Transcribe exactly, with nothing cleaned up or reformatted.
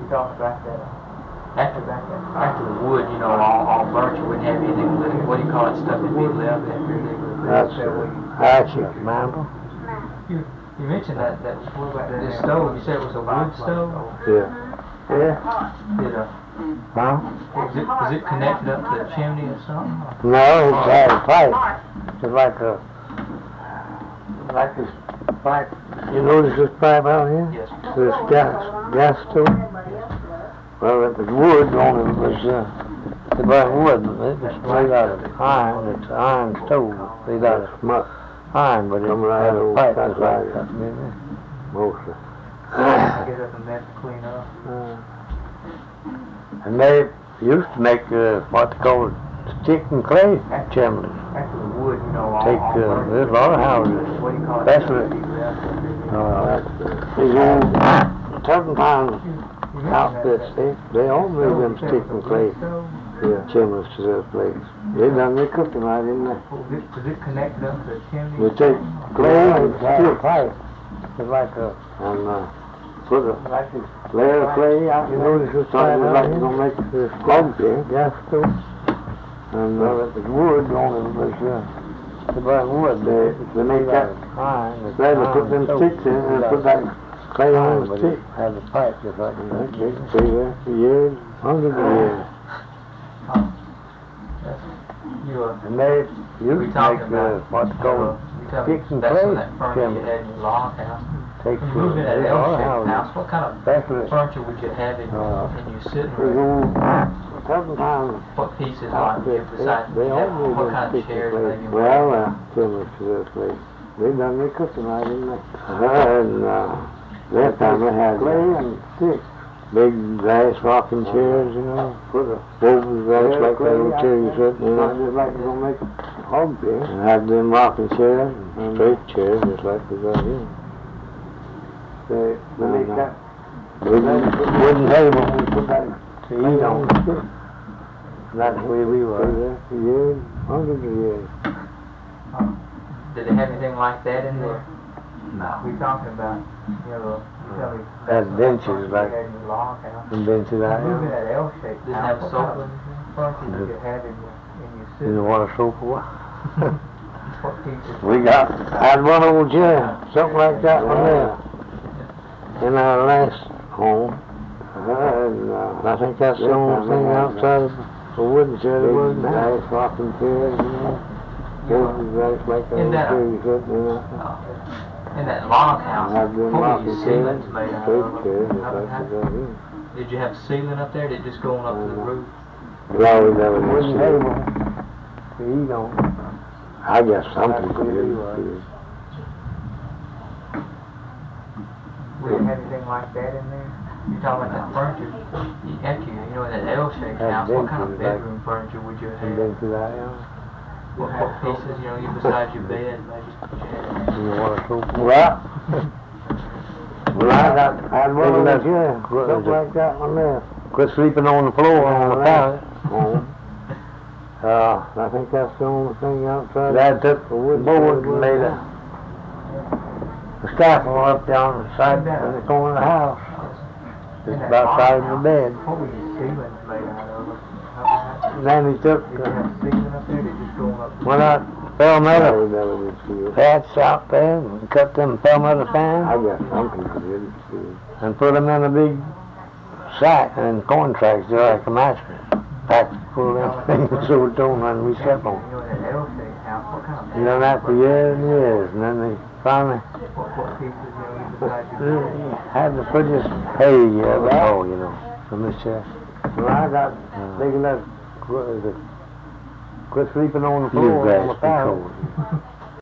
You talking about that? After, after the wood, you know, all, all burnt, you wouldn't have anything, what do you call it, stuff that'd be left after they were That's actually remember. You, you mentioned that, that, this stove, you said it was a wood stove? Yeah. Yeah. Did a, Huh? was it, was it connected up to the chimney or something? No, it's had a pipe. It's like a, like this pipe. You notice this pipe out here? Yes. This gas, gas stove? Well, it was wood on it, was, uh, it wasn't wood, it was made out of iron, it's an iron stove, made out of smut. Iron, but it had a pipe that's like that, didn't it? Mostly. Get up a mess to clean up. Uh, and they used to make, uh, what they call stick and clay chimneys. After the wood, you know, all, Take, all uh, burnt. there's a lot of houses, What do you call it? especially, uh, these old turpentine outfits, they, they all made them stick and clay yeah, chimneys to this place. They done their cooking right in there. Was it, was it connected up to the chimney? We take clay and steel pipe, it's like a, and, uh, put a layer of clay out, you know, this is something like you're gonna make this plug here, gas stove. And, uh, it was wood on it, was, uh, it wasn't wood, they, they make that iron, they put them sticks in and put that clay on the stick. Had the pipe just like that. They stay there for years, hundreds of years. You, uh, And they we used to talking make, about, uh, what's called you tell me, sticks and that's clay on that furniture you chimneys. had in your log house. Take When you moved in that uh, all L-shaped houses. house, what kind of Especially, furniture would you have in, Uh, in your sitting there's room? old turpentine What pieces like you outfits, besides, they, they all what made them kind of stick and chairs clay. maybe? Well, uh, chimneys to this place. They done their cooking right in there. And, uh, that time they had clay and sticks. Big glass rocking chairs, you know, put a oval glass like that old chair you sit in. Not just like you're gonna make hog beer. And had them rocking chairs and straight chairs just like we got here. They, they make that wooden table we put that to eat on. That's the way we were. There for years, hundreds of years. Did they have anything like that in there? No. We talking about, you know, you tell me. Had benches like You had in your log house. the benches I You moved in have. that L-shaped Didn't house, have a what sofa kind Mm-hmm. of furniture did you have in your, in your You sitting know room? what a sofa was? What pieces? We got, I had one old chair, something like that one there, in our last home. And, uh, I think that's the only thing outside of a wooden chair that wasn't nice rocking chairs, you know. Those nice like that In old that- chair you sit in, you know. In that log house, I had them what were rocking your chairs, ceilings made out straight of? chairs, just How- like how- we got here. Did you have a ceiling up there? Did it just go on up to the roof? Well, we never did see it. To eat on. I guess some people did. Would you have anything like that in there? You're talking about that furniture, you empty, you know, in that L-shaped Had house, what kind of benches, like- bedroom furniture would you You have? been to that, yeah? What, what pieces, you know, you besides your bed, maybe, would you have? You want a sofa? Well, well, I got, I had one of those, yeah, something like that one there. Quit sleeping on the floor on the pallet. Uh, I think that's the only thing outside. Dad took the wood board and made a, a scaffold up down the side, in the corner of the house. Just about side of the bed. What were your ceilings made out of? Then he took, Did you uh, have a ceiling up there, did it just go up? went out, palmetto patch out there and cut them palmetto fans. I guess some people did. And put them in a big sack and corn tracks just like a mattress. Packed full of them things so it don't run, we slept on. You know, in that L-shaped house, what kind of? You done that for years and years, and then they finally What, what pieces, you know, you besides your bed? uh, had to put this hay, uh, oh, you know, from this chair. Well, I got big enough, quit sleeping on the floor on the pallet.